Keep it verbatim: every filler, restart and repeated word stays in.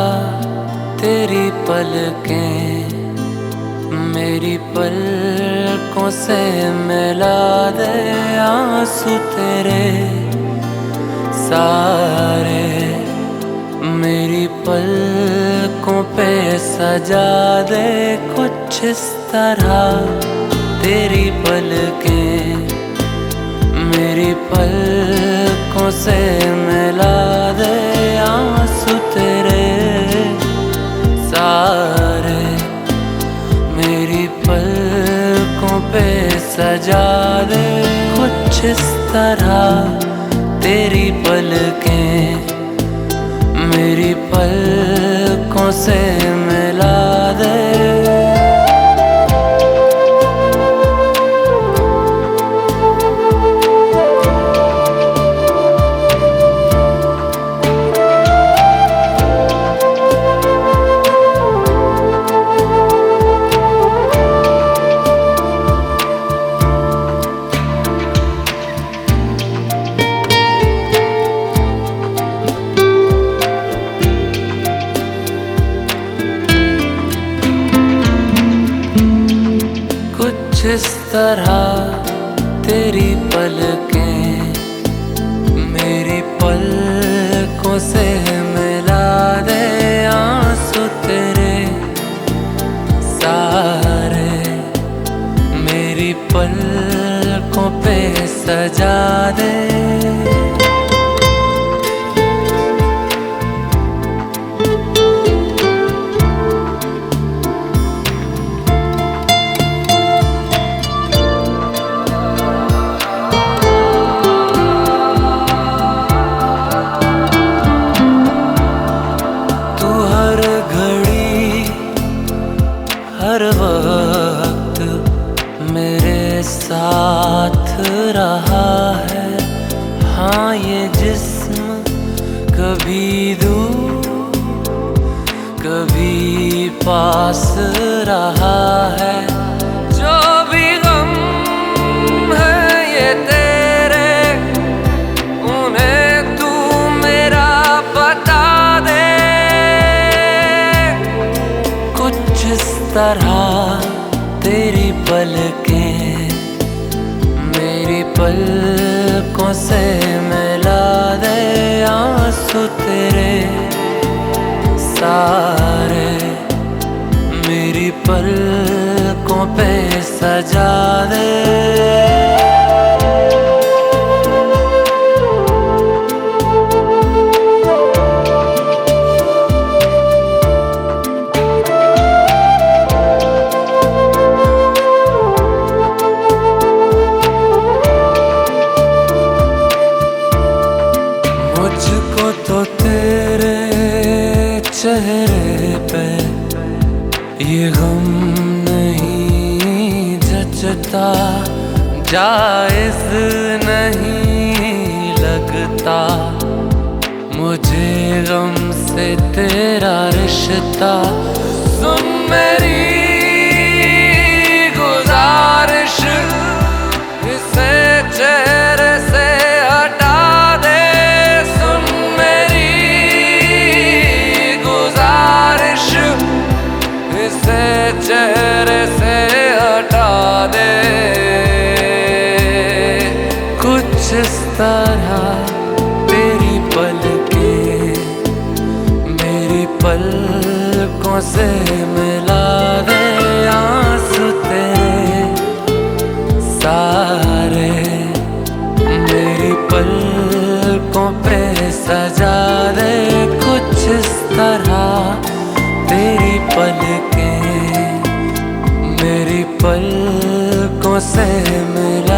तेरी पलकें मेरी पलकों से मिला दे, आंसू तेरे सारे मेरी पलकों पे सजा दे। कुछ इस तरह तेरी पलकें मेरी पलकों से मिला दे, आंसू तेरे सारे मेरी पलकों पे सजा दे। कुछ इस तरह तेरी पलकें मेरी पलकों से मिला दे। इस तरह तेरी पलकें मेरी पलकों से मिला दे, आंसू तेरे सारे मेरी पलकों पे सजा दे। हर वक्त मेरे साथ रहा है, हाँ ये जिस्म कभी दूर कभी पास रहा है। जो भी गम है ये तेरे उन्हें तू मेरा बता दे। कुछ इस तरह तेरी पलकें मेरी पलकों से मिला दे, आंसू तेरे सारे मेरी पलकों पे सजा दे। मुझको तो तेरे चेहरे पे ये गम नहीं जचता, जायज नहीं लगता मुझे गम से तेरा रिश्ता। सुन मेरी गुजारिश इसे चेहरे से हटा दे। इसे चेहरे से हटा दे। कुछ इस तरह तेरी पलकें मेरी पलकों से मिला दे, आंसू तेरे सारे मेरी पलकों पे सजा दे। कुछ इस तरह तेरी पलकें मेरी पलकों से मिला